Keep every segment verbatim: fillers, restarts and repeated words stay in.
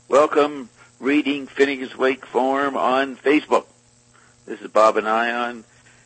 Welcome, reading Finnegan's Wake Forum on Facebook. This is Bob and Ion,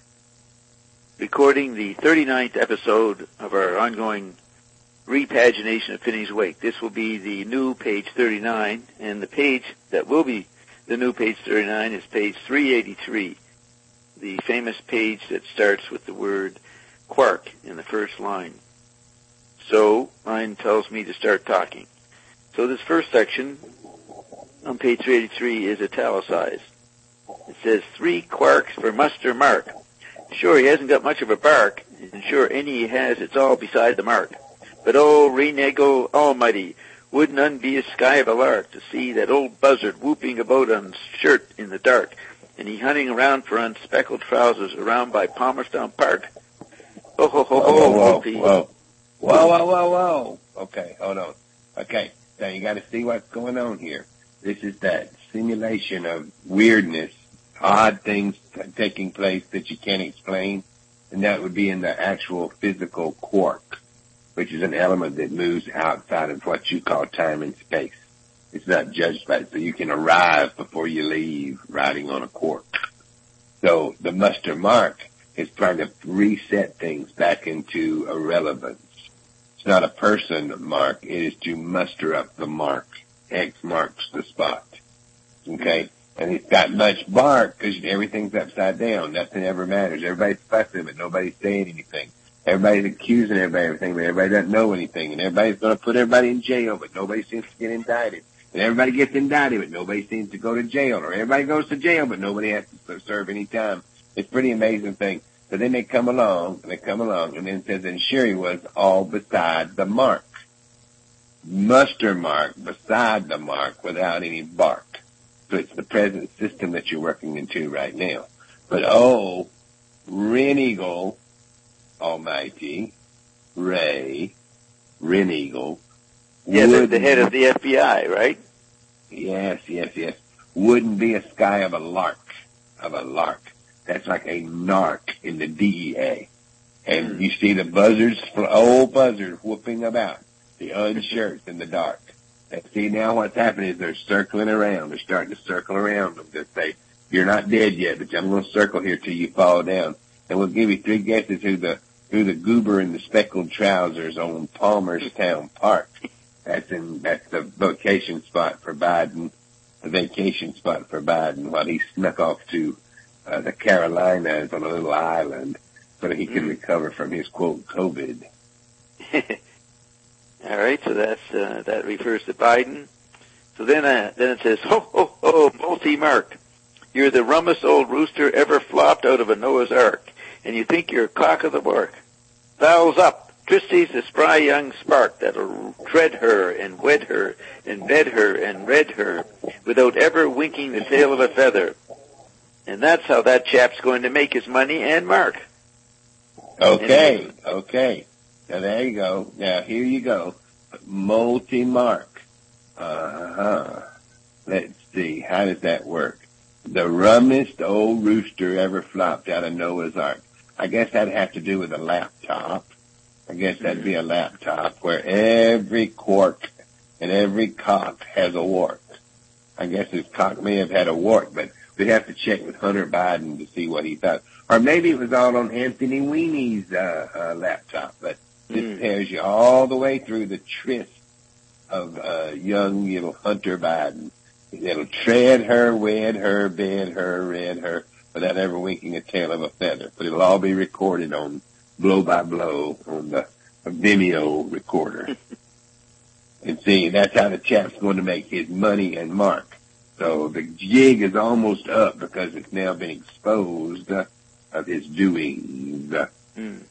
recording the thirty-ninth episode of our ongoing repagination of Finnegan's Wake. This will be the new page thirty-nine, and the page that will be the new page thirty-nine is page three eighty-three, the famous page that starts with the word quark in the first line. So, mine tells me to start talking. So this first section on page three eighty-three is italicized. It says, three quarks for Muster Mark. Sure, he hasn't got much of a bark, and sure, any he has, it's all beside the mark. But oh, Renego Almighty, would none be a sky of a lark to see that old buzzard whooping about on shirt in the dark, and he hunting around for unspeckled trousers around by Palmerstown Park? Ho, ho, ho, ho, whoa, whoa, whoa, whoa, whoa, whoa, whoa, whoa. Okay, hold on. Okay, now you got to see what's going on here. This is that simulation of weirdness, odd things t- taking place that you can't explain, and that would be in the actual physical quark, which is an element that moves outside of what you call time and space. It's not judged by it, so you can arrive before you leave riding on a quark. So the muster mark is trying to reset things back into irrelevance. It's not a person mark, it is to muster up the mark. X marks the spot. Okay? And it's got much bark because everything's upside down. Nothing ever matters. Everybody's fussing, but nobody's saying anything. Everybody's accusing everybody of everything, but everybody doesn't know anything. And everybody's going to put everybody in jail, but nobody seems to get indicted. And everybody gets indicted, but nobody seems to go to jail. Or everybody goes to jail, but nobody has to serve any time. It's a pretty amazing thing. So then they come along, and they come along, and then it says, and sure he was all beside the mark. Muster mark beside the mark without any bark. So it's the present system that you're working into right now. But oh, Renegal Almighty, Ray, Renegal. Yeah, the, the head of the F B I, right? Yes, yes, yes. Wouldn't be a sky of a lark, of a lark. That's like a narc in the D E A. And you see the buzzards, old buzzards whooping about. The unshirts in the dark. And see, now what's happening is they're circling around. They're starting to circle around them. They say, you're not dead yet, but I'm going to circle here till you fall down. And we'll give you three guesses who the who the goober in the speckled trousers on Palmerstown Park. That's in that's the vacation spot for Biden, the vacation spot for Biden while he snuck off to uh, the Carolinas on a little island so that he could recover from his, quote, COVID. All right, so that's uh, that refers to Biden. So then, uh, then it says, ho ho ho, multi-mark. You're the rummest old rooster ever flopped out of a Noah's Ark, and you think you're a cock of the bark. Fowls up, Tristie's the spry young spark that'll tread her and wed her and bed her and red her without ever winking the tail of a feather. And that's how that chap's going to make his money and mark. Okay, okay. Now, there you go. Now, here you go. Multi-mark. Uh-huh. Let's see. How does that work? The rummest old rooster ever flopped out of Noah's Ark. I guess that'd have to do with a laptop. I guess that'd be a laptop where every quark and every cock has a wart. I guess his cock may have had a wart, but we'd have to check with Hunter Biden to see what he thought. Or maybe it was all on Anthony Weine's uh, uh, laptop, but this tells you all the way through the tryst of uh, young little Hunter Biden. It'll tread her, wed her, bed her, red her, without ever winking a tail of a feather. But it'll all be recorded on blow by blow on the Vimeo recorder. And see, that's how the chap's going to make his money and mark. So the jig is almost up because it's now been exposed uh, of his doings. Mm.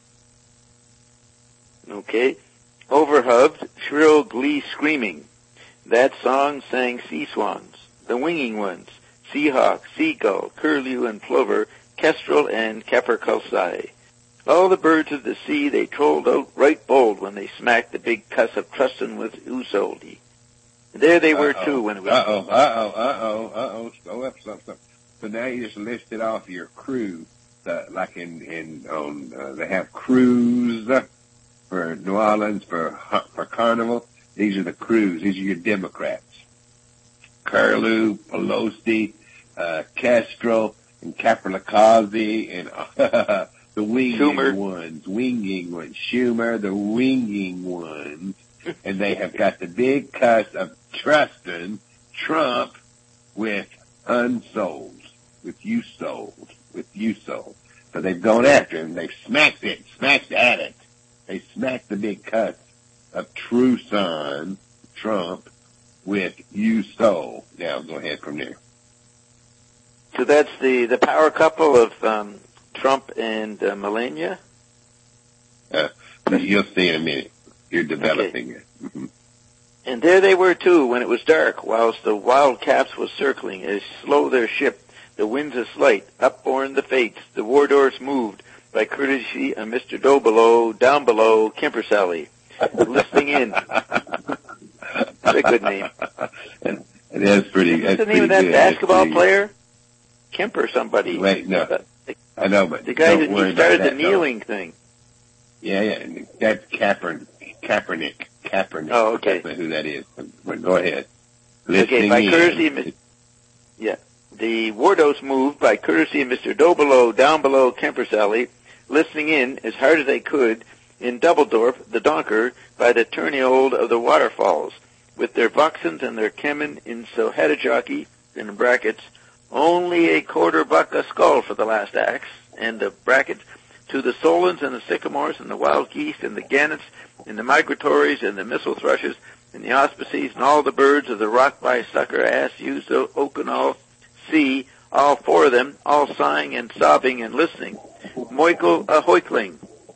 Okay. Overhubbed, shrill glee screaming. That song sang sea swans, the winging ones, seahawk, seagull, curlew and plover, kestrel and capercailzie. All the birds of the sea they trolled out right bold when they smacked the big cuss of Trustin with Usoldi. There they were uh-oh, too when it was... Uh-oh, uh-oh, uh-oh, uh-oh, slow up, slow up. So now you just listed off your crew, uh, like in, in, on, uh, they have crews for New Orleans, for, for Carnival. These are the crews. These are your Democrats. Curlew, Pelosi, uh, Castro, and Capricazzi, and uh, the winging Schumer. ones, winging ones, Schumer, the winging ones, and they have got the big cuss of trusting Trump with unsold, with you sold, with you sold. So they've gone after him. They've smacked it, smacked at it. They smacked the big cuss of true son, Trump, with you sold. Now go ahead from there. So that's the, the power couple of um, Trump and uh, Melania? Uh, you'll see in a minute. You're developing Okay. it. Mm-hmm. And there they were, too, when it was dark, whilst the wild caps was circling, as slow their ship, the winds a slight, upborne the fates, the war doors moved, by courtesy of Mister Dobelo, down below, Kemper Sally, listening in. That's a good name. And, and that's pretty, What's that's the name of that good. basketball pretty, player? Kemper somebody. Wait, no. Uh, the, I know, but the guy don't who worry he started about the that, kneeling though. thing. Yeah, yeah, that's Kaepernick. Kaepernick. Kaepernick. Oh, okay. That's not who that is. But, but go ahead. Okay, Listening by in. courtesy of Mister Yeah. The Wardos moved by courtesy of Mister Dobelo, down below Kemper Sally, listening in as hard as they could in Doubledorp, the Donker, by the tourney-old of the waterfalls, with their Voxens and their Kemen in Sohadajockey, in brackets, only a quarter buck a skull for the last axe, and the brackets, to the Solons and the Sycamores and the wild geese and the gannets and the migratories and the missile thrushes and the auspices and all the birds of the rock by sucker ass used to Okanal sea, all four of them, all sighing and sobbing and listening. Moikel a hoikling.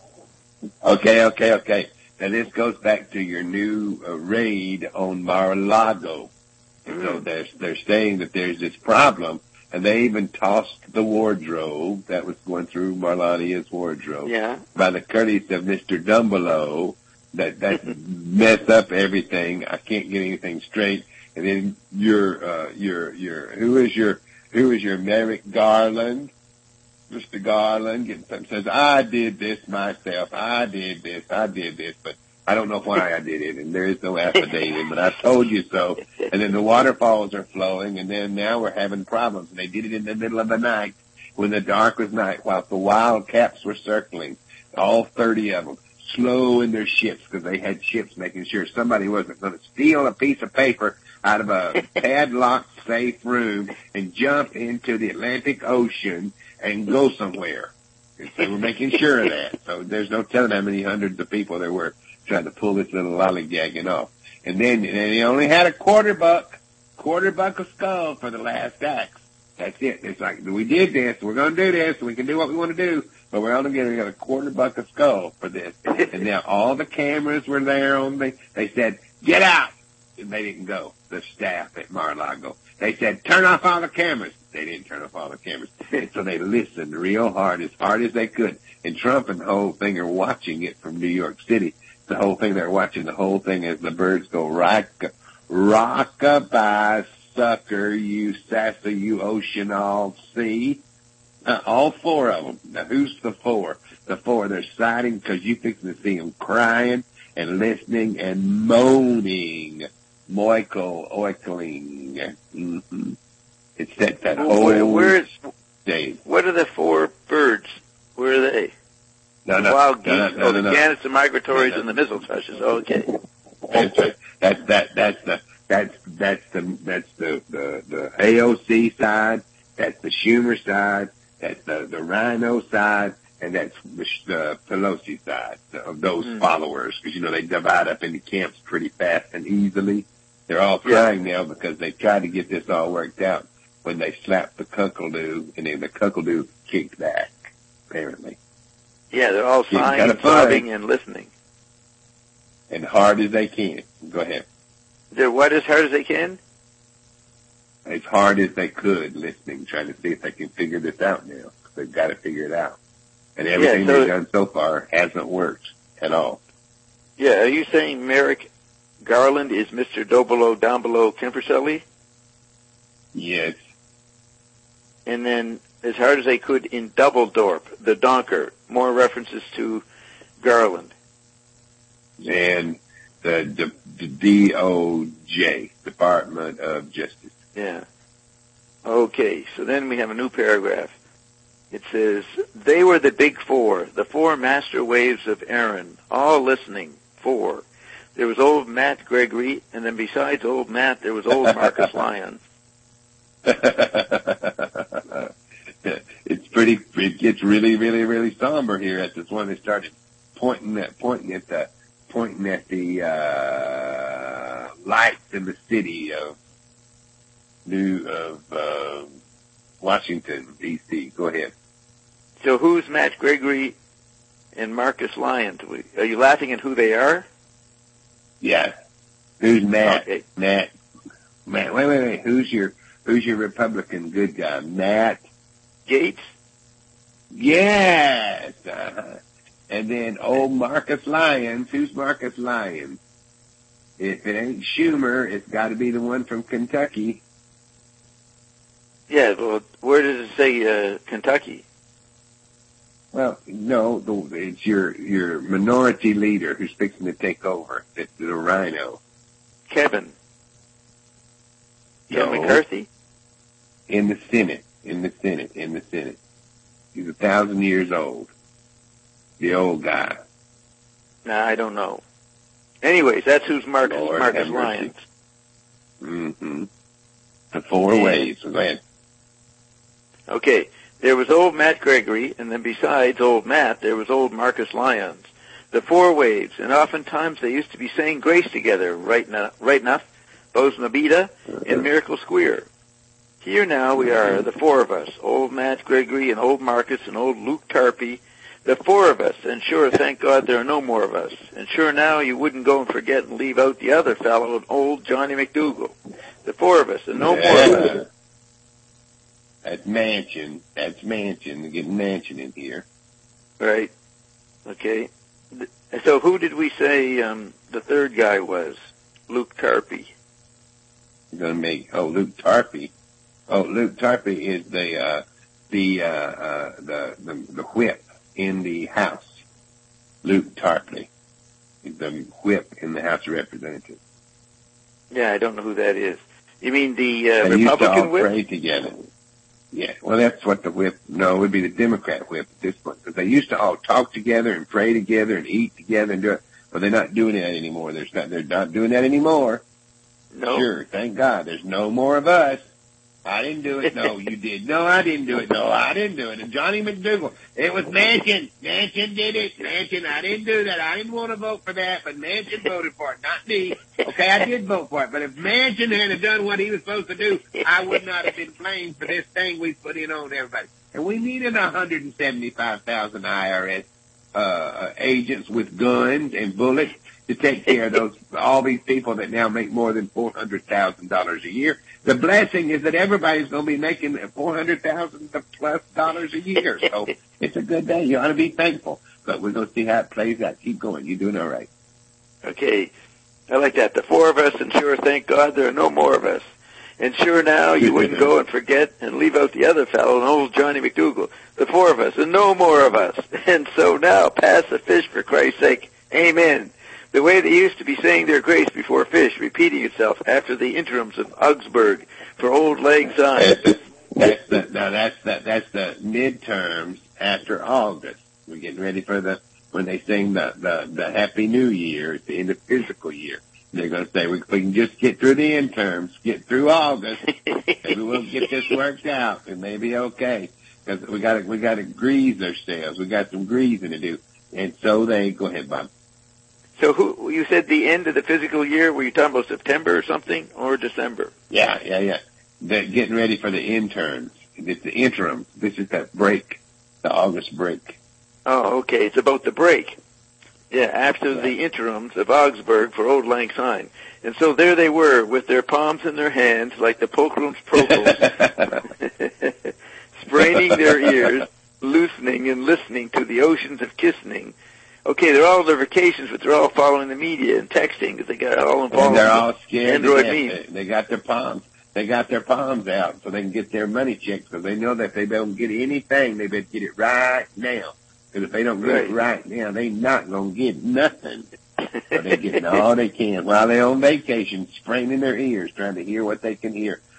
Okay, okay, okay. Now this goes back to your new uh, raid on Mar-a-Lago. And so they're, they're saying that there's this problem, and they even tossed the wardrobe that was going through Marlania's wardrobe Yeah. by the courtesy of Mister Dumbelo that, that messed up everything. I can't get anything straight. And then your, uh, your, your, who is your, who is your Merrick Garland? Mister Garland gets up and says, I did this myself. I did this. I did this. But I don't know why I did it, and there is no affidavit, but I told you so. And then the waterfalls are flowing, and then now we're having problems. And they did it in the middle of the night, when the darkest night, while the wild caps were circling, all thirty of them, slow in their ships, because they had ships making sure somebody wasn't going to steal a piece of paper out of a padlocked safe room and jump into the Atlantic Ocean and go somewhere. They were making sure of that. So there's no telling how many hundreds of people there were trying to pull this little lollygagging off. And then and he only had a quarter buck, quarter buck of skull for the last axe. That's it. It's like, we did this, we're going to do this, we can do what we want to do, but we're only going to get a quarter buck of skull for this. And now all the cameras were there on the, they said, get out! And they didn't go, the staff at Mar-a-Lago. They said, turn off all the cameras. They didn't turn off all the cameras. And so they listened real hard, as hard as they could. And Trump and the whole thing are watching it from New York City. The whole thing, they're watching the whole thing as the birds go, rock, rock-a-bye, sucker, you sassy, you ocean all sea. Uh, all four of them. Now, who's the four? The four, they're siding because you fixing to see them crying and listening and moaning. Moikel oikling. Mm-hmm. It's that, that Well, whole where, where's, day. what are the four birds? Where are they? No, the no, wild geese, no, no, no, oh, the no, no. gannets, the migratories, No, no. and the missile thrushes. Okay. That's right. That's that. That's the. That's that's the. That's the the the A O C side. That's the Schumer side. That's the the Rhino side, and that's the, the Pelosi side of those mm. followers. Because you know they divide up into camps pretty fast and easily. They're all crying yeah. now because they tried to get this all worked out when they slapped the cuckoo, and then the cuckoo kicked back. Apparently. Yeah, they're all sighing and sobbing and listening. And hard as they can. Go ahead. They're what, as hard as they can? As hard as they could, listening, trying to see if they can figure this out now. They've got to figure it out. And everything yeah, so, they've done so far hasn't worked at all. Yeah, are you saying Merrick Garland is Mister Dobelo, down below Kemperselly? Yes. And then, as hard as they could in Doubledorp, the Donker, more references to Garland. And the, the, the D O J, Department of Justice. Yeah. Okay, so then we have a new paragraph. It says, they were the big four, the four master waves of Aaron, all listening, four. There was old Matt Gregory, and then besides old Matt, there was old Marcus Lyons. It's pretty, it gets really, really, really somber here at this one. They started pointing at, pointing at the, pointing at the, uh, lights in the city of New, of, uh, Washington, D C Go ahead. So who's Matt Gregory and Marcus Lyons? Are you laughing at who they are? Yeah. Who's Matt? Okay. Matt. Matt. Wait, wait, wait. Who's your, who's your Republican good guy? Matt Gaetz? Yes. Uh-huh. And then old Marcus Lyons. Who's Marcus Lyons? If it ain't Schumer, it's got to be the one from Kentucky. Yeah, well, where does it say uh, Kentucky? Well, no, the, it's your your minority leader who's fixing to take over. It's the Rhino. Kevin. No. Kevin McCarthy? In the Senate. In the Senate. In the Senate. He's a thousand years old. The old guy. Nah, I don't know. Anyways, that's who's Marcus, Lord Marcus Lyons. Mm-hmm. The four and, ways. Go ahead. Okay. There was old Matt Gregory, and then besides old Matt, there was old Marcus Lyons. The four waves, and oftentimes they used to be saying grace together, right, na- right enough, Bosnabita and Miracle Square. Here now we are, the four of us, old Matt Gregory and old Marcus and old Luke Tarpey, the four of us, and sure, thank God there are no more of us. And sure now you wouldn't go and forget and leave out the other fellow, old Johnny McDougal. The four of us, and no yeah. more of us. That's Manchin. That's Manchin. We're getting Manchin in here. Right. Okay. So who did we say um, the third guy was? Luke Tarpey. We're going to make, oh, Luke Tarpey. Oh, Luke Tarpey is the, uh, the, uh, uh, the, the, the whip in the House. Luke Tarpey is the whip in the House of Representatives. Yeah, I don't know who that is. You mean the uh, they Republican used to all whip? pray together. Yeah, well, that's what the whip, no, it would be the Democrat whip at this point, because they used to all talk together and pray together and eat together and do it, but they're not doing that anymore. They're not, they're not doing that anymore. No. Sure, thank God. There's no more of us. I didn't do it. No, you did. No, I didn't do it. No, I didn't do it. And Johnny McDougal, it was Manchin. Manchin did it. Manchin, I didn't do that. I didn't want to vote for that, but Manchin voted for it, not me. Okay, I did vote for it, but if Manchin had done what he was supposed to do, I would not have been blamed for this thing we put in on everybody. And we needed one hundred seventy-five thousand I R S uh agents with guns and bullets to take care of those all these people that now make more than four hundred thousand dollars a year. The blessing is that everybody's going to be making four hundred thousand plus dollars a year. So it's a good day. You ought to be thankful. But we're going to see how it plays out. Keep going. You're doing all right. Okay. I like that. The four of us, and sure, thank God there are no more of us. And sure now you wouldn't go and forget and leave out the other fellow, old Johnny McDougal. The four of us, and no more of us. And so now pass the fish for Christ's sake. Amen. The way they used to be saying their grace before fish, repeating itself after the interims of Augsburg for old Lang Syne. That's the, now that's the, that's the midterms after August. We're getting ready for the, when they sing the, the, the Happy New Year at the end of physical year. They're going to say, we, we can just get through the midterms, get through August, maybe we'll get this worked out, and maybe okay. Because we got to, we got to grease ourselves. We got some greasing to do. And so they, go ahead, Bob. So who, you said the end of the physical year, were you talking about September or something, or December? Yeah, yeah, yeah. They're getting ready for the interns. It's the interim. This is that break, the August break. Oh, okay. It's about the break. Yeah, after right. the interims of Augsburg for old Lang Syne. And so there they were, with their palms in their hands, like the Pokrums Prokles, spraining their ears, loosening and listening to the oceans of kissing. Okay, they're all on their vacations, but they're all following the media and texting because they got all involved. And they're all scared. Android memes. They got their palms. They got their palms out so they can get their money checks because they know that if they don't get anything, they better get it right now. Because if they don't get right. it right now, they not gonna get nothing. So they're getting all they can while they're on vacation, spraining their ears, trying to hear what they can hear.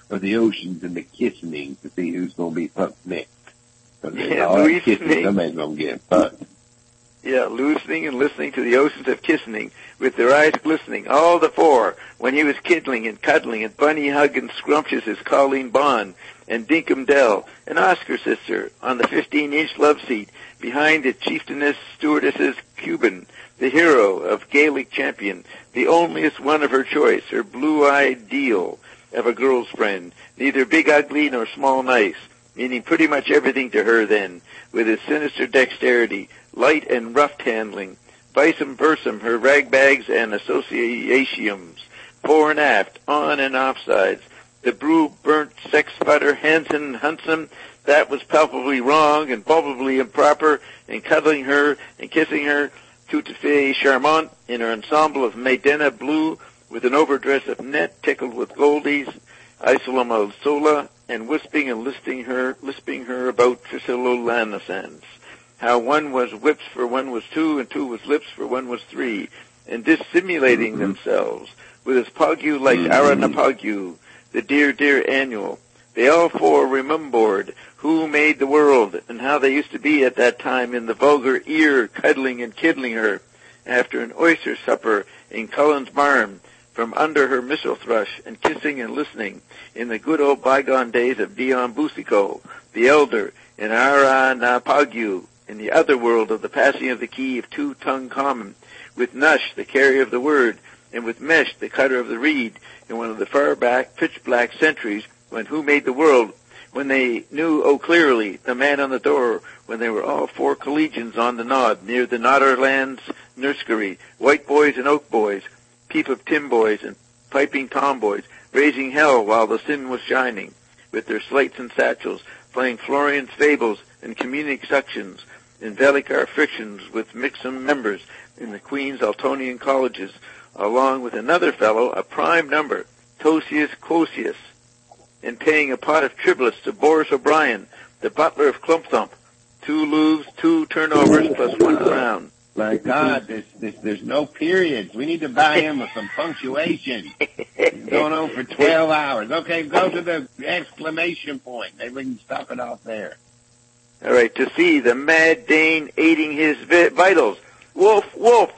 of the oceans and the kissing to see who's going to be fucked next. Yeah, all that kissing, loosening. somebody's going to get fucked. Yeah, loosening and listening to the oceans of kissing, with their eyes glistening, all the four, when he was kindling and cuddling and bunny hugging scrumptious as Colleen Bond and Dinkum Dell, an Oscar sister, on the fifteen-inch love seat, behind the chieftainess stewardess's Cuban, the hero of Gaelic champion, the onlyest one of her choice, her blue-eyed deal of a girl's friend, neither big ugly nor small nice, meaning pretty much everything to her then, with his sinister dexterity, light and rough handling, visum versum, her ragbags and associatiums, fore and aft, on and off sides, the brew burnt sex sputter Hansen Huntsum, that was palpably wrong and palpably improper, and cuddling her and kissing her, tout à fait charmante, in her ensemble of Maidena blue, with an overdress of net tickled with goldies, isolum al sola, and wisping and lisping her, lisping her about Trisololanasans. How one was whips for one was two, and two was lips for one was three, and dissimulating mm-hmm. themselves, with his pogu like mm-hmm. Aranapogu, the dear, dear annual. They all four remembered who made the world, and how they used to be at that time in the vulgar ear, cuddling and kiddling her, after an oyster supper in Cullen's barn, from under her missile thrush, and kissing and listening, in the good old bygone days of Dion Boucicault, the elder, and Aranapogu, in the other world of the passing of the key of two-tongue common, with Nush, the carrier of the word, and with Mesh, the cutter of the reed, in one of the far-back, pitch-black centuries, when who made the world, when they knew, oh clearly, the man on the door, when they were all four collegians on the nod, near the Nodderlands nursery, white boys and oak boys, peep of Tim boys and piping tomboys, raising hell while the sin was shining, with their slates and satchels, playing Florian's fables and communic suctions, in Velicar frictions with Mixum members in the Queen's Altonian colleges, along with another fellow, a prime number, Tosius Cosius, and paying a pot of triplets to Boris O'Brien, the butler of Clumpthump, two louvs, two turnovers, plus one crown. My God, there's, there's, there's no periods. We need to buy him with some punctuation. It's going on for twelve hours. Okay, go to the exclamation point. Maybe we can stop it off there. All right, to see the mad Dane aiding his vi- vitals. Wolf, wolf.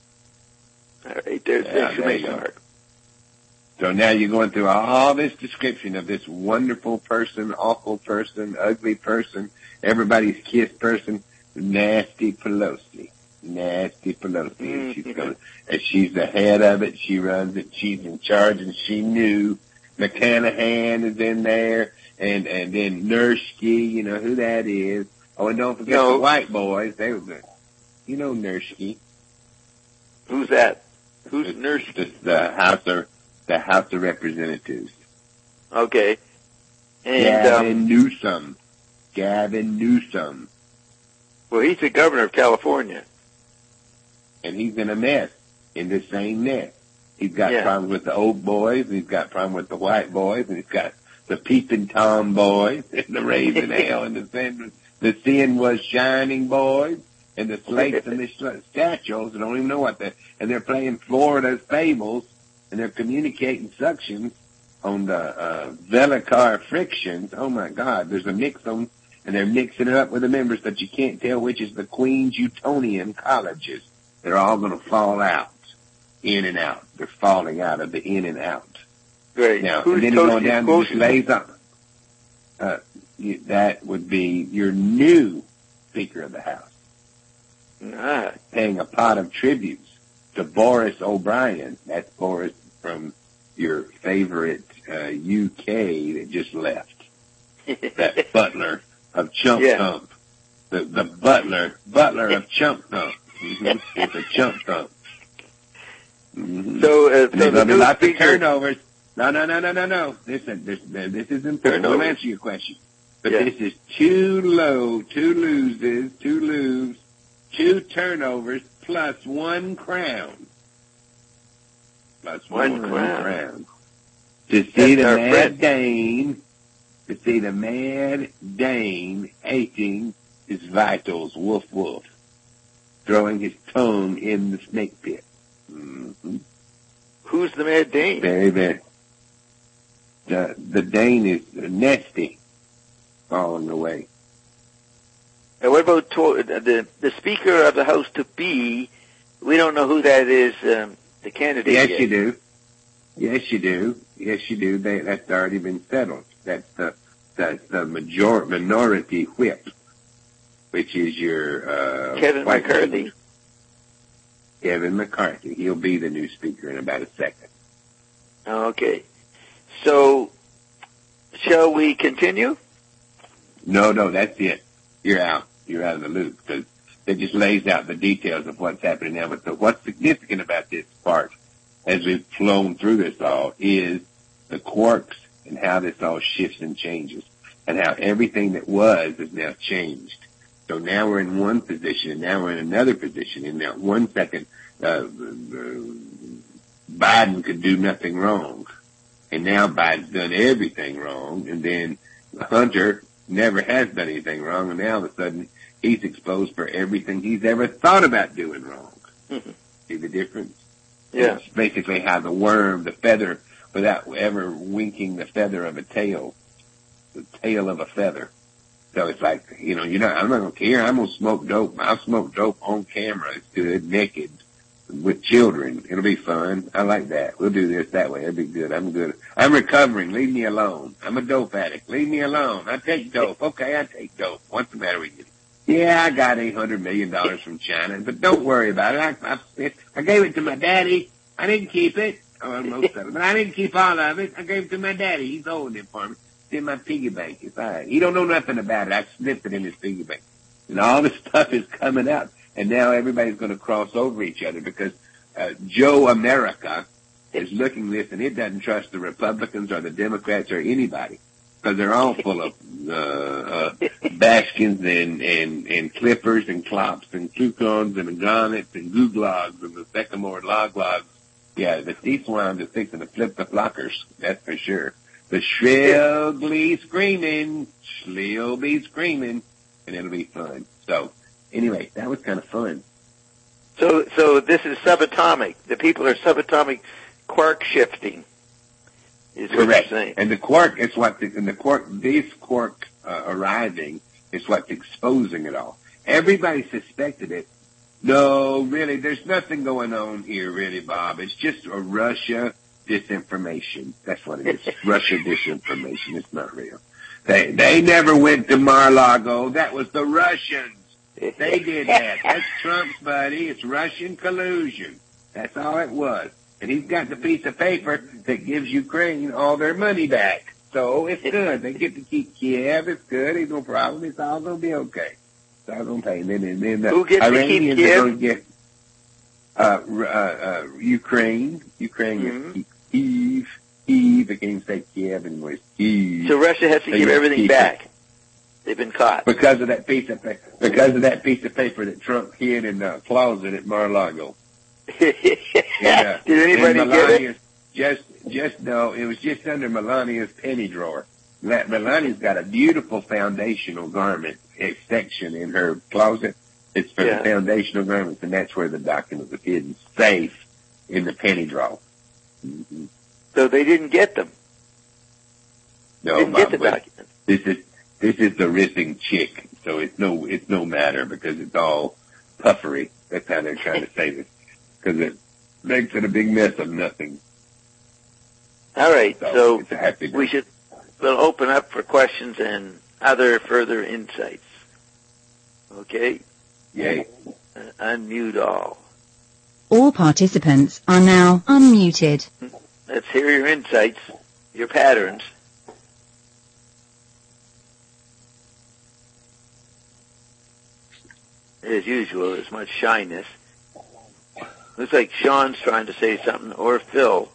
All right, there's the yeah, exclamation there mark. So now you're going through all this description of this wonderful person, awful person, ugly person, everybody's kissed person, nasty Pelosi. Nasty Pelosi. And she's going and she's the head of it. She runs it. She's in charge, and she knew. McCanahan is in there. And and then Nursky, you know who that is. Oh, and don't forget no. the white boys. They were good. You know Nursky. Who's that? Who's it's, Nursky? It's the House of the House of Representatives. Okay. And Gavin um, Newsom. Gavin Newsom. Well, he's the governor of California. And he's in a mess. In the same mess. He's got yeah. problems with the old boys. And he's got problems with the white boys. And he's got the peeping Tom boys, and the raising hell, and the sin, the sin was shining boys, and the slates and the statues, I don't even know what that, and they're playing Florida's fables, and they're communicating suctions on the, uh, Velicar frictions. Oh my God, there's a mix on, and they're mixing it up with the members, but you can't tell which is the Queen's Utonian colleges. They're all gonna fall out, in and out. They're falling out of the in and out. Great. Now, Who's and then Toasty going down to this liaison. Uh, you, that would be your new Speaker of the House. Ah. Paying a pot of tributes to Boris O'Brien. That's Boris from your favorite uh, U K that just left. That butler of Chump yeah. Thump. The, the butler, butler of Chump Thump. Mm-hmm. It's a Chump Thump. Mm-hmm. So, uh, so there's the a lot speaker... of turnovers. No, no, no, no, no, no. Listen, this, this is important. I'll answer your question. But yeah. this is two low, two loses, two lose, two turnovers, plus one crown. Plus one, one crown. crown. To see That's the Mad friend. Dane, to see the Mad Dane hating his vitals, woof, woof, throwing his tongue in the snake pit. Mm-hmm. Who's the Mad Dane? Very, very. uh, the Dane is nasty all the way. And what about to, the the Speaker of the House to be? We don't know who that is. Um, the candidate. Yes, yet. you do. Yes, you do. Yes, you do. They, that's already been settled. That's the that's the major minority whip, which is your uh, Kevin McCarthy. Man. Kevin McCarthy. He'll be the new Speaker in about a second. Okay. So, shall we continue? No, no, that's it. You're out. You're out of the loop because it just lays out the details of what's happening now. But the, what's significant about this part, as we've flown through this all, is the quirks and how this all shifts and changes, and how everything that was is now changed. So now we're in one position, and now we're in another position. And now one second, uh, uh, Biden could do nothing wrong, and now Biden's done everything wrong, and then Hunter never has done anything wrong, and now all of a sudden he's exposed for everything he's ever thought about doing wrong. Mm-hmm. See the difference? Yeah. It's basically how the worm, the feather, without ever winking the feather of a tail, the tail of a feather. So it's like, you know, you know, I'm not going to care. I'm going to smoke dope. I'll smoke dope on camera. It's good, naked, with children. It'll be fun. I like that. We'll do this that way. It'll be good. I'm good. I'm recovering. Leave me alone. I'm a dope addict. Leave me alone. I take dope. Okay, I take dope. What's the matter with you? Yeah, I got eight hundred million dollars from China, but don't worry about it. I, I, I gave it to my daddy. I didn't keep it. Oh, most of it. But I didn't keep all of it. I gave it to my daddy. He's holding it for me. It's in my piggy bank. It's all right. He don't know nothing about it. I snipped it in his piggy bank. And all this stuff is coming out. And now everybody's going to cross over each other because uh, Joe America is looking at this, and it doesn't trust the Republicans or the Democrats or anybody because they're all full of uh, uh, Baskins and, and, and Clippers and Clops and Clucons and Gonnets and Googlogs and the Sycamore Loglogs. Yeah, the C-Swans is fixing to flip the flockers, that's for sure. The shrill glee screaming, she'll be screaming, and it'll be fun. So, anyway, that was kind of fun. So, so this is subatomic. The people are subatomic quark shifting. Is what Correct. You're saying. And the quark is what, the, and the quark, these quark uh, arriving is what's exposing it all. Everybody suspected it. No, really, there's nothing going on here, really, Bob. It's just a Russia disinformation. That's what it is. Russia disinformation. It's not real. They they never went to Mar-a-Lago. That was the Russians. They did that. That's Trump's buddy. It's Russian collusion. That's all it was. And he's got the piece of paper that gives Ukraine all their money back. So it's good. They get to keep Kiev. It's good. Ain't no problem. It's all going to be okay. It's all going to pay. And then, and then the Who gets Iranians to keep are Kiev? going to get uh, uh, uh, Ukraine. Ukraine Mm-hmm. is Kiev. Kiev. They can't even say Kiev anymore. It's Kiev. So Russia has to They give get everything Kiev. back. They've been caught. Because of that piece of paper. Because of that piece of paper that Trump hid in the closet at Mar-a-Lago. Yeah. Did anybody get it? Just, just no. It was just under Melania's penny drawer. That Melania's got a beautiful foundational garment section in her closet. It's for Yeah. the foundational garments, and that's where the document was hidden, safe in the penny drawer. Mm-hmm. So they didn't get them. No, didn't get the but document. This is this is the ripping chick, so it's no it's no matter because it's all puffery. That's how they're trying to say this, because it makes it a big mess of nothing. All right, So, so it's a happy day. we should we'll open up for questions and other further insights. Okay? Yay. Uh, unmute all. All participants are now unmuted. Let's hear your insights, your patterns. As usual, there's much shyness. Looks like Sean's trying to say something, or Phil.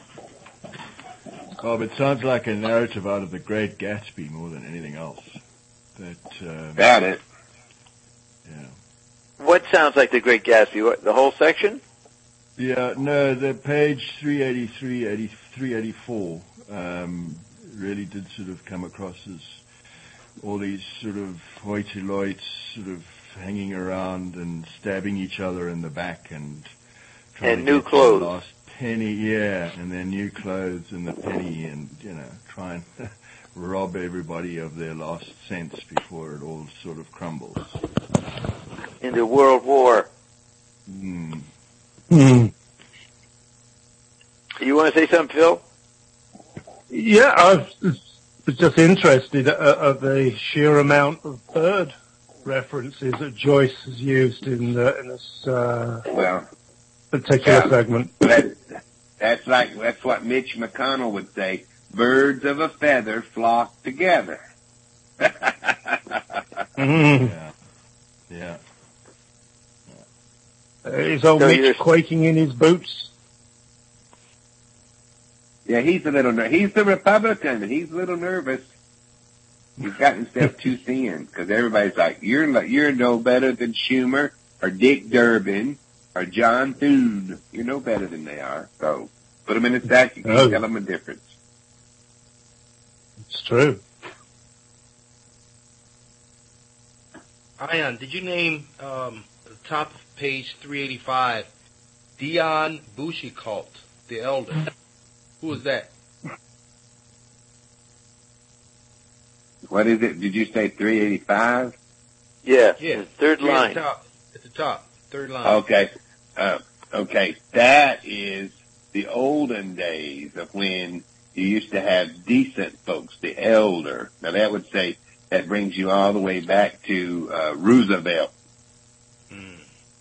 Bob, it sounds like a narrative out of The Great Gatsby more than anything else. That, um, Got it. yeah. What sounds like The Great Gatsby? What, the whole section? Yeah, no, the page three eighty-three, three eighty-four um, really did sort of come across as all these sort of hoity-loites sort of hanging around and stabbing each other in the back and trying And to new get clothes. the last penny, yeah, and their new clothes and the penny, and, you know, try and rob everybody of their last cents before it all sort of crumbles. Into World War. Mm. Mm. You want to say something, Phil? Yeah, I was just interested at, at the sheer amount of bird references that Joyce has used in, the, in this uh, Well, particular yeah, segment. That, that's like that's what Mitch McConnell would say. Birds of a feather flock together. Mm. Yeah. Yeah. Uh, is old So Mitch you're- quaking in his boots? Yeah, he's a little ner- he's the Republican, and he's a little nervous. He's got himself too thin because everybody's like, "You're no- you're no better than Schumer or Dick Durbin or John Thune. You're no better than they are." So put them in a stack. You can't Oh. tell them a difference. It's true. Ion, did you name um, the top of page three eighty-five, Dion Boucicault, the elder? Who was that? What is it? Did you say three eighty-five? Yeah. Yeah, The third three line. At the top. At the top, third line. Okay. Uh, okay. That is the olden days of when you used to have decent folks, the elder. Now that would say, that brings you all the way back to uh, Roosevelt. Mm.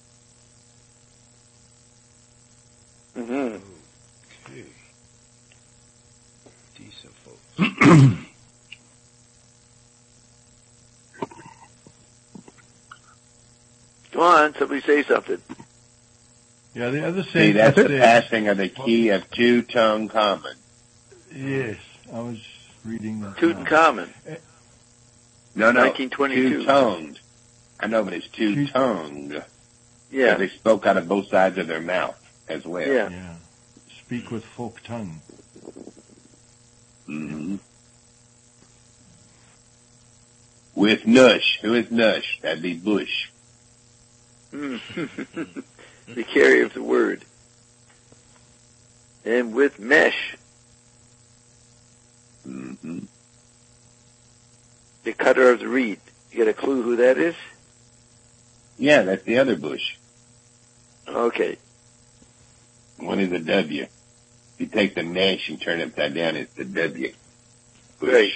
Mm-hmm. Okay. Decent folks. Come on, somebody say something. Yeah, the other See, sentence that's the there- passing of the key of Tutankhamun. Yes, I was reading that. now. Tutankhamun. No, no, nineteen twenty-two. two-tongued. I know, but it's two-tongued. Yeah. They spoke out of both sides of their mouth as well. Yeah. Yeah. Speak with forked tongue. hmm With Nush. Who is Nush? That'd be Bush. The carrier of the word. And with mesh, hmm the cutter of the reed. You got a clue who that is? Yeah, that's the other Bush. Okay. One is a W. If you take the Nash and turn it upside down, it's the W. Bush. Right.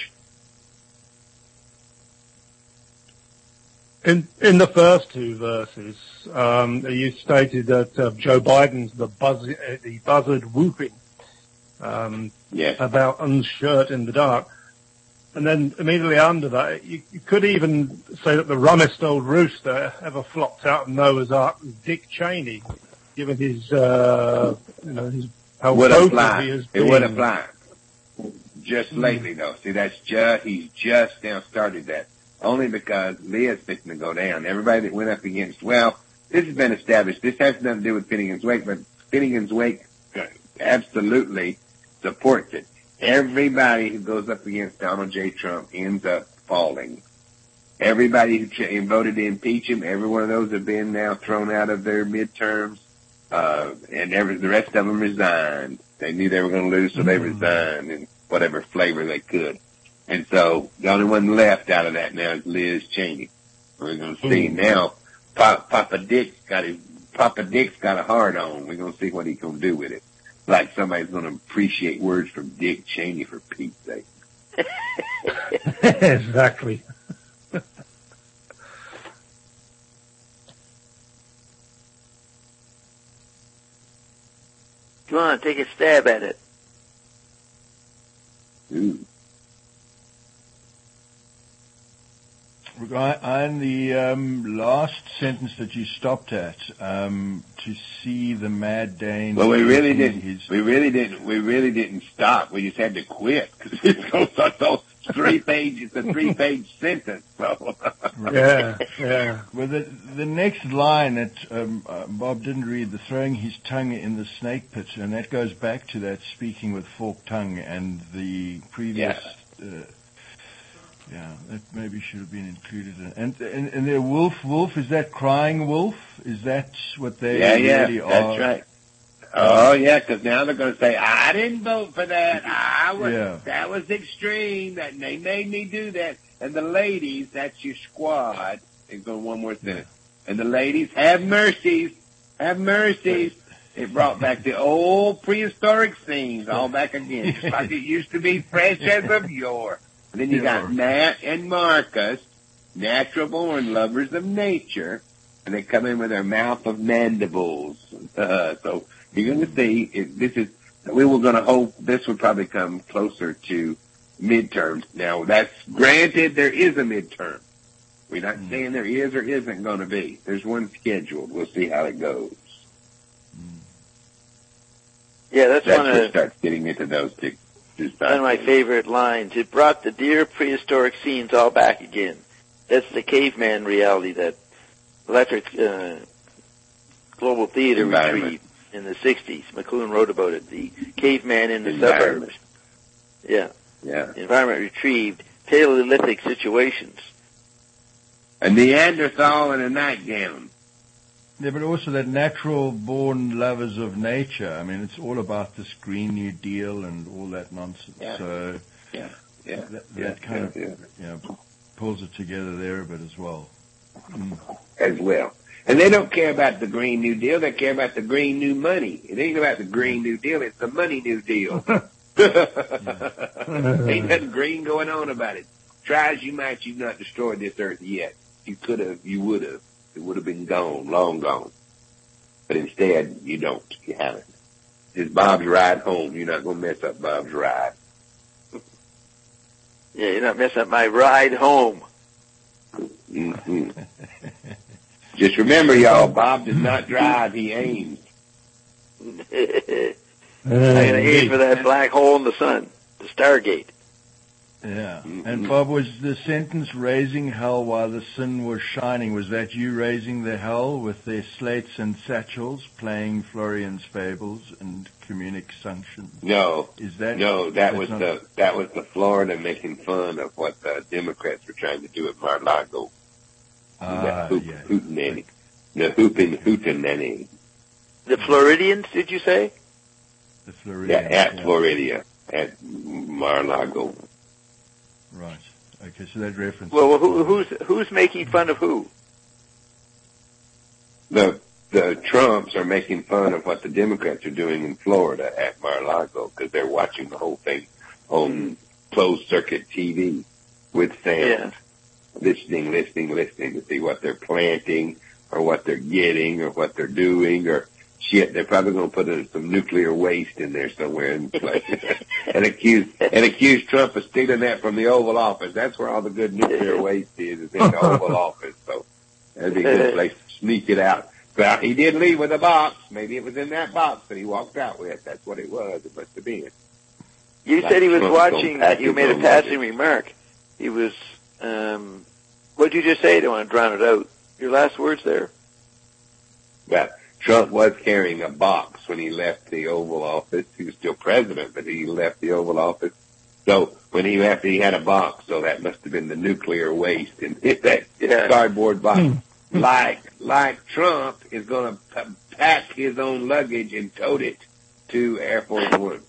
In in the first two verses, um, you stated that uh, Joe Biden's the buzz, uh, the buzzard whooping um, Yes. about unshirt in the dark, and then immediately under that, you, you could even say that the rummest old rooster ever flopped out of Noah's Ark was Dick Cheney, given his uh, you know his how Would vocal apply. he has It would been. apply. Just lately, though. See, that's just, he's just now started that. Only because Leah's fixing to go down. Everybody that went up against, well, this has been established. This has nothing to do with Finnegan's Wake, but Finnegan's Wake absolutely supports it. Everybody who goes up against Donald J. Trump ends up falling. Everybody who ch- voted to impeach him, every one of those have been now thrown out of their midterms, uh, and every, the rest of them resigned. They knew they were going to lose, so they resigned in whatever flavor they could. And so the only one left out of that now is Liz Cheney. We're going to see now. Pa- Papa Dick's got his, Papa Dick's got a hard on. We're going to see what he's going to do with it. Like somebody's going to appreciate words from Dick Cheney, for Pete's sake. Exactly. Come on, take a stab at it. Ooh. On the um, last sentence that you stopped at, um, to see the Mad Dane. Well, we really eating didn't. his- We really didn't. We really didn't stop. We just had to quit because it goes on so three pages, a three-page sentence. So. Yeah, yeah. Well, the, the next line that um, uh, Bob didn't read, the throwing his tongue in the snake pit, and that goes back to that speaking with forked tongue and the previous. Yeah. Uh, yeah, that maybe should have been included. In, and and and their wolf, wolf is that crying wolf? Is that what they Yeah, yeah, really that's are? right. Oh yeah, because now they're going to say, I didn't vote for that. I was, Yeah. that was extreme. That they made me do that. And the ladies, that's your squad. They're going one more sentence. And the ladies, have mercies, have mercies. It brought back the old prehistoric scenes all back again, just like it used to be, fresh as of yore. And then you got Nat and Marcus, natural-born lovers of nature, and they come in with their mouth of mandibles. Uh, so you're going to see, it, this is, we were going to hope this would probably come closer to midterms. Now, that's granted there is a midterm. We're not mm. saying there is or isn't going to be. There's one scheduled. We'll see how it goes. Yeah, that's, that's one what of starts getting into those two. One of my favorite lines. It brought the dear prehistoric scenes all back again. That's the caveman reality that Electric uh, Global Theater retrieved in the sixties. McLuhan wrote about it. The caveman in the suburbs. Yeah. Yeah. Environment retrieved. Paleolithic situations. A Neanderthal in a nightgown. Yeah, but also that natural-born lovers of nature. I mean, it's all about this Green New Deal and all that nonsense. Yeah. So yeah, yeah, that, yeah, that kind yeah, of yeah. You know, pulls it together there a bit as well. Mm. As well. And they don't care about the Green New Deal. They care about the Green New Money. It ain't about the Green New Deal. It's the Money New Deal. Ain't nothing green going on about it. Try as you might, you've not destroyed this earth yet. You could have, you would have. It would have been gone, long gone. But instead, you don't. You haven't. It's Bob's ride home. You're not going to mess up Bob's ride. Yeah, you're not messing up my ride home. Mm-hmm. Just remember, y'all, Bob does not drive. He aims. I'm going to aim for that black hole in the sun, the Stargate. Yeah. And Bob, was the sentence raising hell while the sun was shining, was that you raising the hell with their slates and satchels, playing Florian's fables and communic sunctions? No. Is that No, that was not... the that was the Florida making fun of what the Democrats were trying to do at Mar-a-Lago. Ah, hoop, yeah. Hootenanny. The hooping hootenanny. The Floridians, did you say? The Floridians. Yeah, at yeah. Florida, at Mar-a-Lago. Right. Okay, so that reference. Well, who, who's who's making fun of who? The the Trumps are making fun of what the Democrats are doing in Florida at Mar-a-Lago because they're watching the whole thing on mm. closed circuit T V with sound, yeah. listening, listening, listening to see what they're planting or what they're getting or what they're doing or shit. They're probably going to put in some nuclear waste in there somewhere in place and accuse and accuse Trump of stealing that from the Oval Office. That's where all the good nuclear waste is, is in the Oval Office. So that'd be a good place to sneak it out. But he did leave with a box. Maybe it was in that box that he walked out with. That's what it was. It must have been. You like said he was Trump watching. You made a passing luggage. remark. He was. Um, what did you just say? I don't want to drown it out. Your last words there. Well, Trump was carrying a box when he left the Oval Office. He was still president, but he left the Oval Office. So when he left, he had a box. So that must have been the nuclear waste in that yeah. cardboard box. like like Trump is going to p- pack his own luggage and tote it to Air Force One.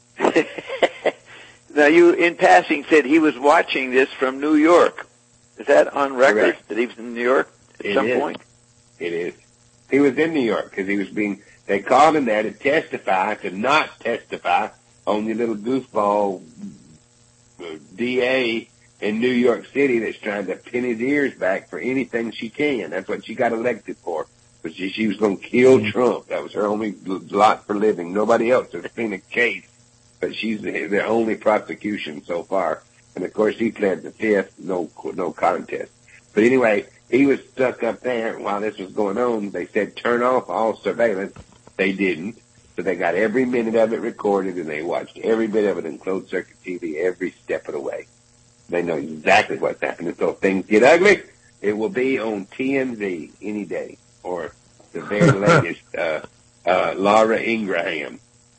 Now, you in passing said he was watching this from New York. Is that on record? Correct. That he was in New York at It some is. point? It is. He was in New York because he was being, they called him there to testify, to not testify on the little goofball uh, D A in New York City that's trying to pin his ears back for anything she can. That's what she got elected for. But she, she was going to kill mm-hmm. Trump. That was her only lot for living. Nobody else has been a case. But she's the, the only prosecution so far. And, of course, he pled the fifth, no no contest. But anyway, he was stuck up there while this was going on. They said, turn off all surveillance. They didn't. So they got every minute of it recorded, and they watched every bit of it in closed-circuit T V every step of the way. They know exactly what's happening. So if things get ugly, it will be on T M Z any day, or the very latest uh, uh, Laura Ingraham.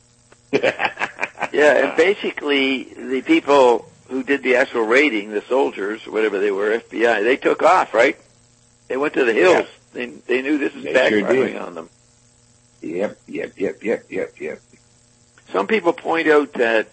Yeah, and basically the people who did the actual raiding, the soldiers, whatever they were, F B I, they took off, right? They went to the hills. Yeah. They they knew this was they backfiring sure on them. Yep, yep, yep, yep, yep, yep. Some people point out that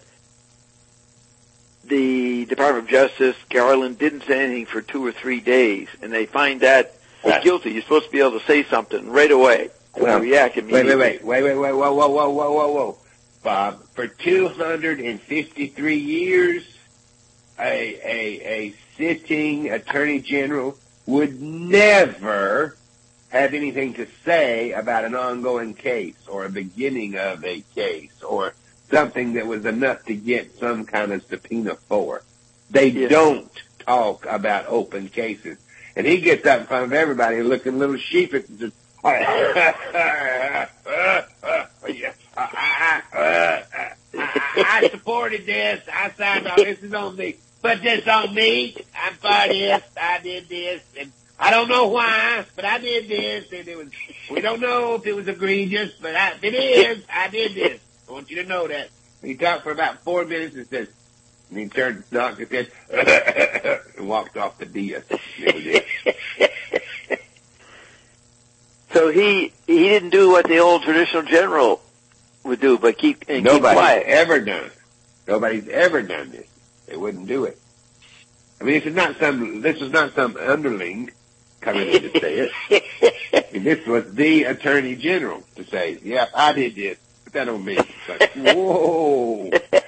the Department of Justice, Garland, didn't say anything for two or three days, and they find that Right. guilty. You're supposed to be able to say something right away. Well, react wait, immediately. wait, wait, wait, wait, wait, whoa, whoa, whoa, whoa, whoa, whoa. Bob, for two hundred fifty-three years, a, a, a sitting attorney general would never have anything to say about an ongoing case or a beginning of a case or something that was enough to get some kind of subpoena for. They Yes. don't talk about open cases. And he gets up in front of everybody looking a little sheepish and just, I, I supported this. I signed on. This is on me. Put this on me. I'm for this. I did this. And I don't know why, but I did this. And it was, we don't know if it was egregious, but I, if it is, I did this. I want you to know that. He talked for about four minutes and says, and he turned to the doctor and said, and walked off the dais. It was it. So he he didn't do what the old traditional general would do, but keep and keep Nobody's quiet. ever done. Nobody's ever done this. They wouldn't do it. I mean, this is not some. This is not some underling coming in to say it. I mean, this was the attorney general to say, "Yep, I did this. Put that on me." It's like, whoa.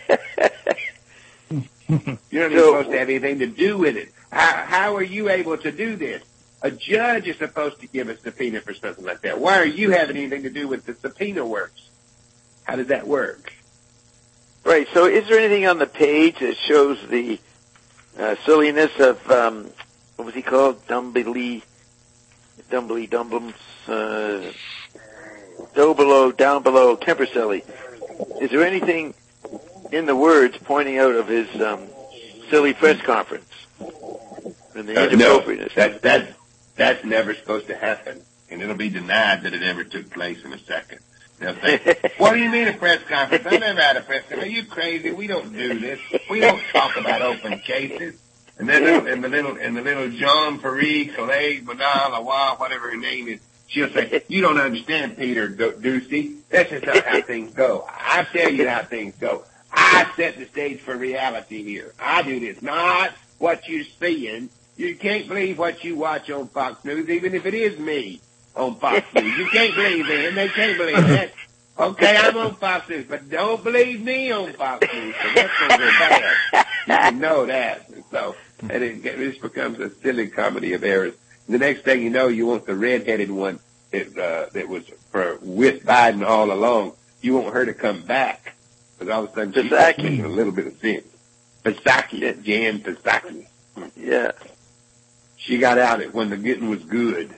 You're not even So- supposed to have anything to do with it. How, how are you able to do this? A judge is supposed to give a subpoena for something like that. Why are you having anything to do with the subpoena works? How did that work? Right. So, is there anything on the page that shows the uh, silliness of um, what was he called? Dumbly, Dumbly, Dumblums, uh, down below, down below, Tempercelli. Is there anything in the words pointing out of his um, silly press conference and the Uh, no, inappropriateness? that, that, that's never supposed to happen. And it'll be denied that it ever took place in a second. They'll say, what do you mean a press conference? I never had a press conference. Are you crazy? We don't do this. We don't talk about open cases. And then little, and the little, and the little Jean Paris, Calais, Madame, Lawa, whatever her name is, she'll say, you don't understand, Peter Du- Ducey. That's just not how things go. I tell you how things go. I set the stage for reality here. I do this, not what you're seeing. You can't believe what you watch on Fox News, even if it is me on Fox News. You can't believe it, and they can't believe that. Okay, I'm on Fox News, but don't believe me on Fox News, because that's going to go bad. You can know that. And so, and it, this becomes a silly comedy of errors. And the next thing you know, you want the red-headed one that, uh, that was for with Biden all along. You want her to come back. Because all of a sudden she's Psaki. making a little bit of sense. Psaki, Jan Psaki. Yeah. She got out it when the getting was good.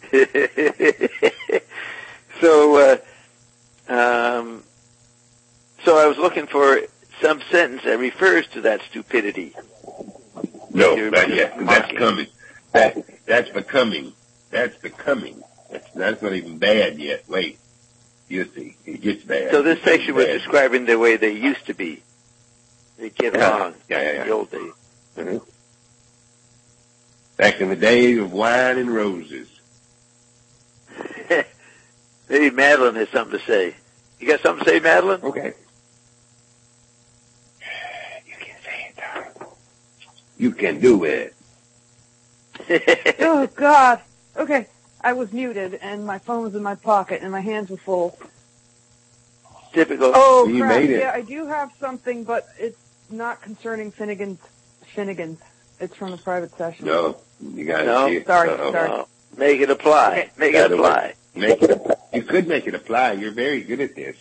so, uh, um, so I was looking for some sentence that refers to that stupidity. No, You're that, just yeah, that's mocking. coming. That, that's becoming. That's becoming. That's, that's not even bad yet. Wait. You'll see. It gets bad. So this It gets section was bad. describing the way they used to be. They get Yeah. along Yeah, yeah, yeah. in the old days. Mhm. Back in the days of wine and roses. Maybe Madeline has something to say. You got something to say, Madeline? Okay. You can say it, darling. You can do it. Oh, God. Okay, I was muted, and my phone was in my pocket, and my hands were full. Typical. Oh, You crap. made it. Yeah, I do have something, but it's not concerning Finnegan's. Finnegan's. It's from a private session. No, you got No. it. Sorry, Uh-oh. sorry. No. Make it apply. Okay. Make it Gotta apply. Make it apply. You could make it apply. You're very good at this.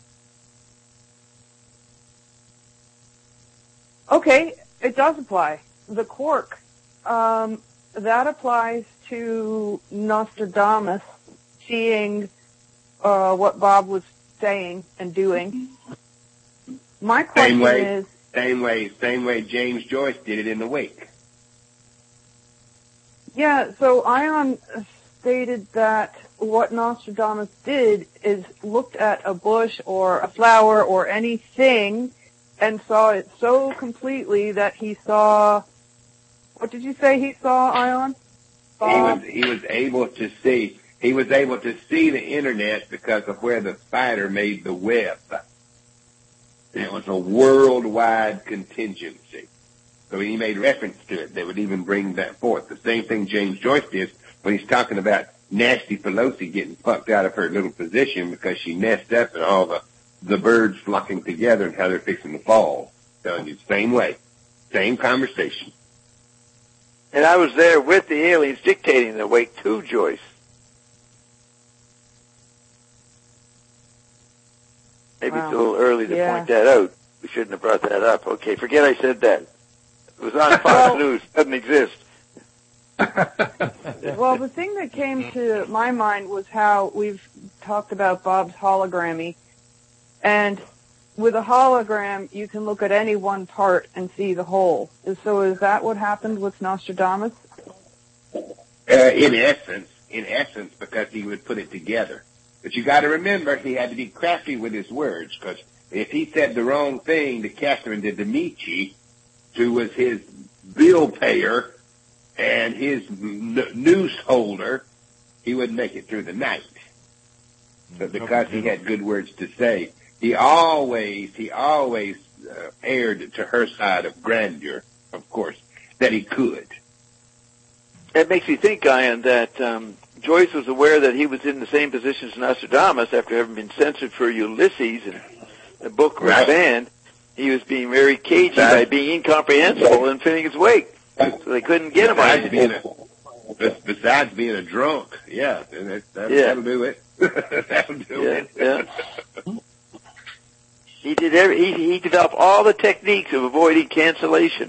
Okay, it does apply. The quark. Um, that applies to Nostradamus seeing uh, what Bob was saying and doing. My question way. is, Same way, same way James Joyce did it in the wake. yeah, so Ion stated that what Nostradamus did is looked at a bush or a flower or anything and saw it so completely that he saw, what did you say he saw, Ion? He was he was able to see he was able to see the internet because of where the spider made the web. It was a worldwide contingency. So he made reference to it. They would even bring that forth. The same thing James Joyce did when he's talking about Nasty Pelosi getting fucked out of her little position because she messed up and all the, the birds flocking together and how they're fixing to fall. Telling you the same way. Same conversation. And I was there with the aliens dictating the wake to Joyce. Maybe Wow. it's a little early to Yeah. point that out. We shouldn't have brought that up. Okay, forget I said that. It was on Fox News. Doesn't exist. Well, the thing that came to my mind was how we've talked about Bob's hologrammy, and with a hologram, you can look at any one part and see the whole. So is that what happened with Nostradamus? Uh, in essence, in essence, because he would put it together. But you got to remember, he had to be crafty with his words, because if he said the wrong thing to Catherine de Medici, who was his bill payer and his n- noose holder, he wouldn't make it through the night. But because he had good words to say, he always, he always uh, erred to her side of grandeur, of course, that he could. That makes me think, Ian, that um, Joyce was aware that he was in the same position as Nostradamus after having been censored for Ulysses, and the book was Right. banned. He was being very cagey Right. by being incomprehensible and filling his wake. So they couldn't get him on Besides being anything. a, bes- besides being a drunk, yeah, and that, that, Yeah. that'll do it. That'll do Yeah, it. yeah. He did every, he, he developed all the techniques of avoiding cancellation.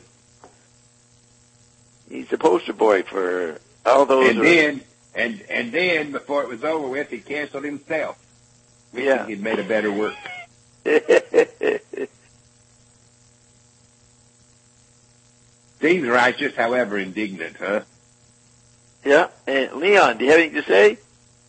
He's the poster boy for all those. And are- then, and and then, before it was over with, he canceled himself. Wishing Yeah. he'd made a better work. Seems righteous, however indignant, huh? Yeah. And Leon, do you have anything to say?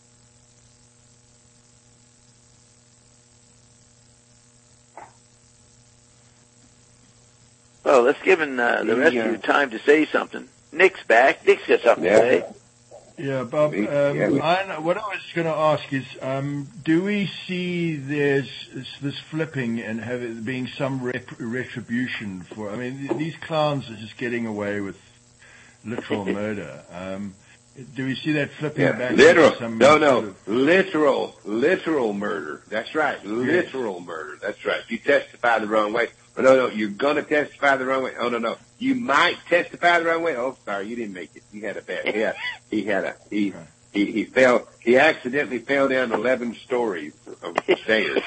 Well, let's give him uh, the rest Yeah. of you time to say something. Nick's back. Nick's got something Yeah. to say. Yeah, Bob, um, Yeah, we- I, what I was going to ask is, um, do we see there's this flipping and have it being some rep- retribution for, I mean, th- these clowns are just getting away with literal murder. Um, do we see that flipping Yeah, back? literal. into some No, sort no, of- literal, literal murder. That's right, literal murder. That's right. If you testify the wrong way, oh, no, no, you're gonna testify the wrong way. Oh, no, no, you might testify the wrong way. Oh, sorry, you didn't make it. You had a bad. Yeah, he had a he he he fell. He accidentally fell down eleven stories of stairs.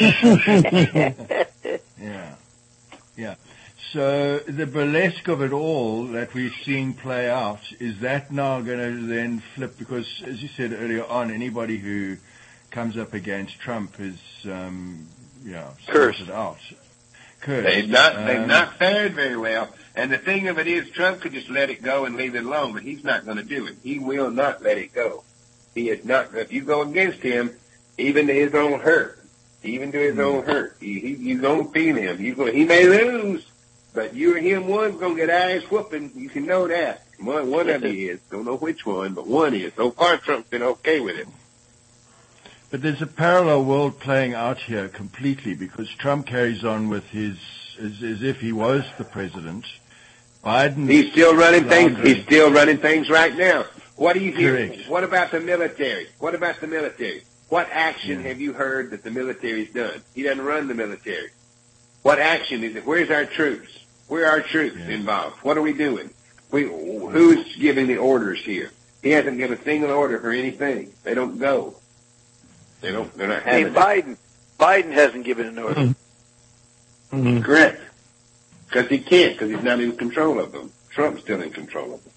Yeah. Yeah. So the burlesque of it all that we're seeing play out, is that now going to then flip? Because, as you said earlier on, anybody who comes up against Trump is, um, you know, Cursed. sorted out. Cursed. They've not they've Um, not fared very well. And the thing of it is, Trump could just let it go and leave it alone, but he's not going to do it. He will not let it go. He is not. If you go against him, even to his own hurt, even to his own hurt, he, he you gonna feel him. You go, he may lose, but you and him, one's gonna get eyes whooping. You can know that. One one of you is. Don't know which one, but one is. So far, Trump's been okay with it. But there's a parallel world playing out here completely, because Trump carries on with his, as, as if he was the president. Biden. He's still running things. Laundering. He's still running things right now. What do you hear? Correct. What about the military? What about the military? What action Yeah. have you heard that the military's done? He doesn't run the military. What action is it? Where's our troops? Where are our troops Yeah. involved? What are we doing? We, who's giving the orders here? He hasn't given a single order for anything. They don't go. They don't. They're not I having mean, it. Biden, Biden hasn't given an order. Mm-hmm. Correct. Because he can't, because he's not in control of them. Trump's still in control of them.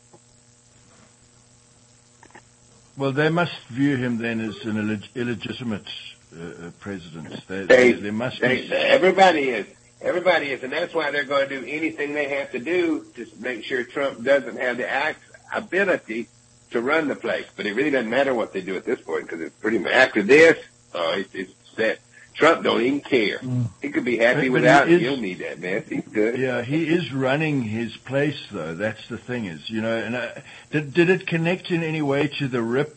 Well, they must view him then as an illeg- illegitimate uh, uh, president. They, They, they, there must they, be. everybody is. Everybody is, and that's why they're going to do anything they have to do to make sure Trump doesn't have the act, ability to run the place. But it really doesn't matter what they do at this point, because it's pretty much after this, oh, it's, it's set. Trump don't even care. He could be happy But- but without he it. is- He don't need that mess. He's good. Yeah, he is running his place, though. That's the thing is, you know, and uh, did, did it connect in any way to the R I P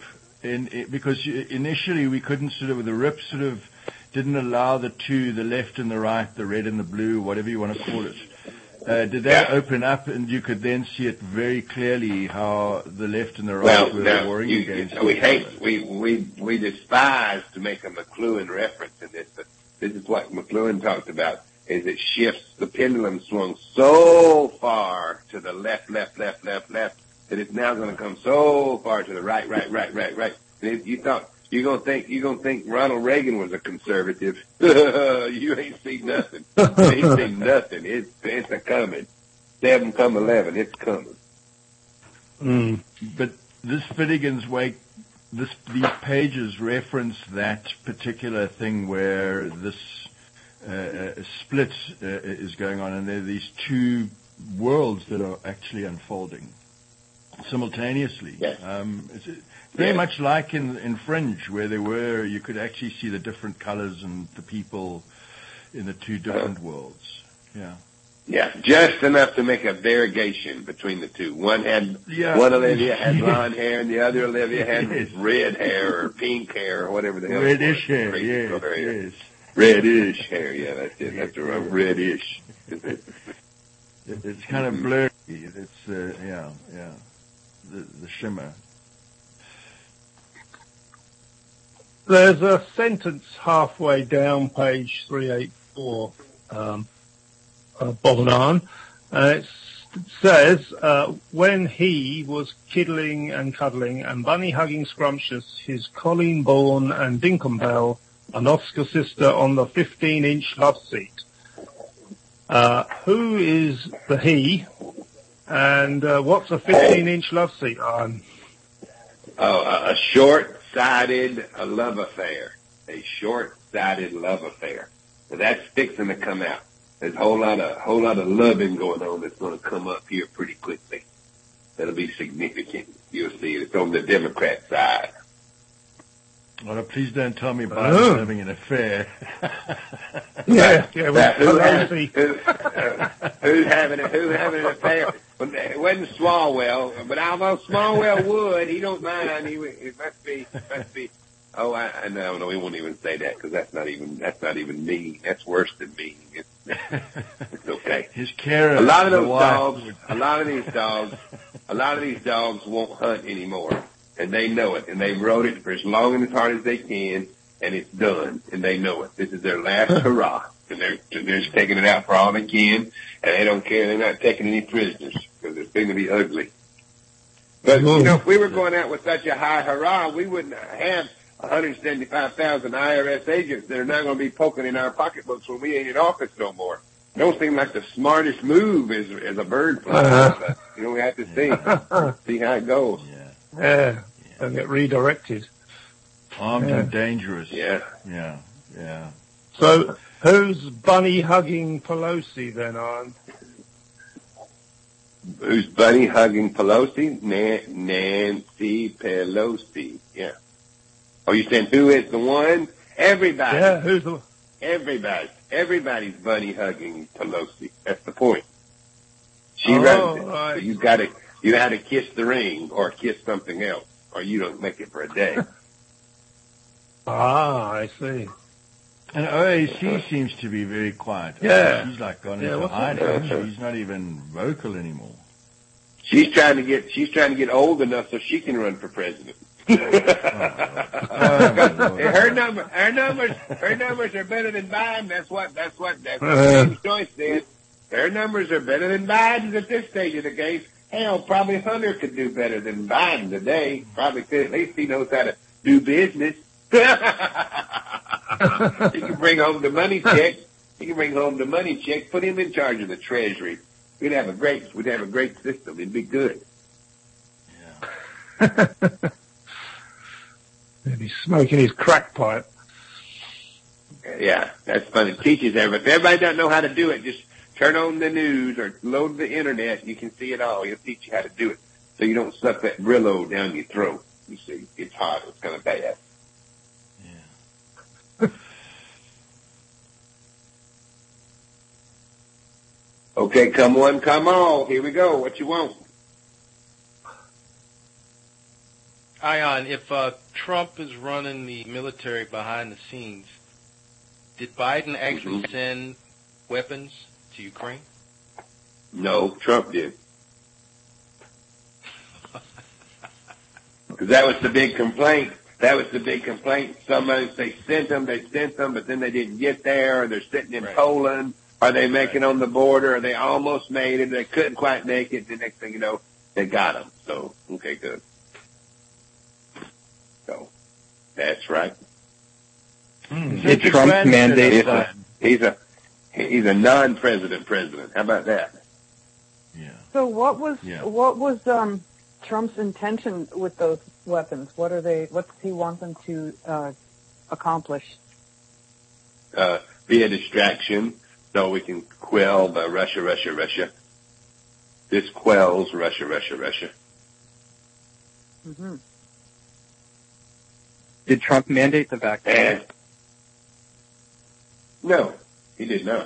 in, in, because initially we couldn't sort of, the rip sort of didn't allow the two, the left and the right, the red and the blue, whatever you want to call it. Uh, did that Yeah. open up and you could then see it very clearly how the left and the right Well, were now, warring you, against you, we each hate, other? we, we, we despise to make a McLuhan reference in this, but this is what McLuhan talked about, is it shifts, the pendulum swung so far to the left, left, left, left, left, that it's now going to come so far to the right, right, right, right, right. And if you thought, you're going to think, you're going to think Ronald Reagan was a conservative. You ain't seen nothing. You ain't seen nothing. It's, it's a coming. Seven come eleven. It's coming. Mm. But this Finnegan's Wake, this, these pages reference that particular thing where this uh, uh, split uh, is going on, and there are these two worlds that are actually unfolding simultaneously. Yes. Um, it's very Yes. much like in, in Fringe, where there were, you could actually see the different colors and the people in the two different uh, worlds. Yeah. Yeah, just enough to make a variegation between the two. One had, yeah. one Olivia had blonde hair, and the other Olivia had yes. red hair or pink hair or whatever the hell. Reddish hair, yes, yes. Reddish hair, yeah, that's it. That's the right, reddish. It's kind of blurry. It's uh, yeah, yeah, the the shimmer. There's a sentence halfway down page three eighty-four, um, uh, Bob and Arn, and it says, uh, when he was kiddling and cuddling and bunny-hugging Scrumptious, his Colleen Bourne and Dinkumbell, an Oscar sister on the fifteen-inch love seat. Uh, who is the he, and uh, what's a fifteen-inch love seat, Arn? Oh, a, a short-sided a love affair. A short-sided love affair. So that's fixing to come out. There's a whole lot of whole lot of loving going on that's going to come up here pretty quickly. That'll be significant. You'll see it. It's on the Democrat side. Well, please don't tell me Biden's oh. having an affair. yeah, yeah. Well, who has, who, uh, who's having a, who's having an affair? Well, it wasn't Smallwell, but although Smallwell would, he don't mind. He it must be, it must be. Oh, I, I no, no, we won't even say that because that's not even that's not even mean. That's worse than mean. It's, it's okay. His care. A lot of those dogs, a lot of these dogs, a lot of these dogs won't hunt anymore. And they know it, and they've rode it for as long and as hard as they can, and it's done, and they know it. This is their last hurrah, and they're, they're just taking it out for all they can, and they don't care. They're not taking any prisoners, because it's going to be ugly. But, you know, if we were going out with such a high hurrah, we wouldn't have one hundred seventy-five thousand I R S agents that are not going to be poking in our pocketbooks when we ain't in office no more. It don't seem like the smartest move as, as a bird fly, uh-huh. but, you know, we have to see, see how it goes. Yeah. Yeah, and get redirected. Armed yeah. and dangerous. Yeah. Yeah, yeah. So, who's bunny-hugging Pelosi then, Arn? Who's bunny-hugging Pelosi? Nan- Nancy Pelosi, yeah. Oh, you saying who is the one? Everybody. Yeah, who's the Everybody. Everybody's bunny-hugging Pelosi. That's the point. She oh, runs it. Right. So you got to... You had to kiss the ring or kiss something else, or you don't make it for a day. Ah, I see. And O A C seems to be very quiet. Yeah. She's like gone yeah, into hiding. She's not even vocal anymore. She's trying to get, she's trying to get old enough so she can run for president. oh, oh, her number, her numbers, her numbers are better than Biden. That's what, that's what, that's what James Joyce said. Her numbers are better than Biden's at this stage of the game. Hell, probably Hunter could do better than Biden today. Probably could. At least he knows how to do business. He can bring home the money check. He can bring home the money check. Put him in charge of the Treasury. We'd have a great, we'd have a great system. It'd be good. Yeah. Maybe smoking his crack pipe. Yeah, that's funny. It teaches everybody. If everybody doesn't know how to do it, just turn on the news or load the internet and you can see it all. He'll teach you how to do it so you don't suck that Brillo down your throat. You see, it's hot. It's kind of bad. Yeah. Okay, come one, come all. Here we go. What you want? Ion, if uh, Trump is running the military behind the scenes, did Biden actually Mm-hmm. send weapons to Ukraine? No, Trump did. Because that was the big complaint. That was the big complaint. Somebody, they sent them, they sent them, but then they didn't get there, or they're sitting in Right. Poland. Are they making on the border? Or they almost made it? They couldn't quite make it. The next thing you know, they got them. So, okay, good. So, that's right. Did Trump mandate He's that? a, he's a, he's a non-president president. How about that? Yeah. So what was Yeah. what was um, Trump's intention with those weapons? What are they? What does he want them to uh, accomplish? Uh, be a distraction so we can quell the Russia, Russia, Russia. This quells Russia, Russia, Russia. Mm-hmm. Did Trump mandate the vaccine? And no, he did not.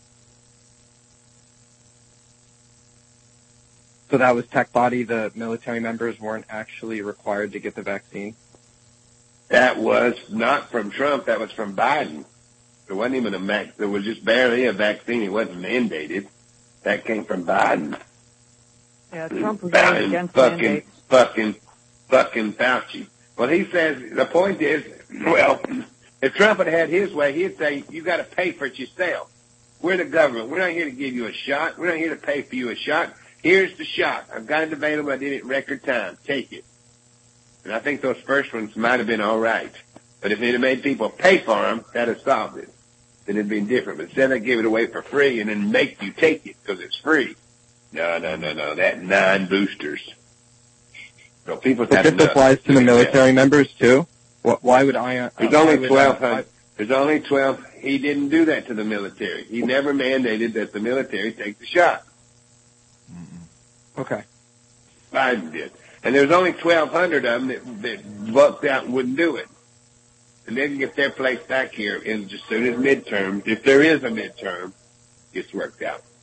So that was tech body. The military members weren't actually required to get the vaccine. That was not from Trump. That was from Biden. There wasn't even a vac. There was just barely a vaccine. It wasn't mandated. That came from Biden. Yeah, Trump was always Biden, against fucking, mandates. fucking, fucking Fauci. Well, he says the point is, well, if Trump had had his way, he'd say you got to pay for it yourself. We're the government. We're not here to give you a shot. We're not here to pay for you a shot. Here's the shot. I've got it available. I did it in record time. Take it. And I think those first ones might have been all right. But if it had made people pay for them, that'd have solved it. Then it'd been different. But instead they give it away for free and then make you take it because it's free. No, no, no, no. That nine boosters. So people But have this enough. applies to the military members too. Wh- Why would I? Uh, There's why only would, uh, twelve why- hundred. There's only twelve. He didn't do that to the military. He never mandated that the military take the shot. Okay. Biden did. And there's only twelve hundred of them that, that bucked out and wouldn't do it. And they can get their place back here in as soon as midterm. If there is a midterm, gets worked out.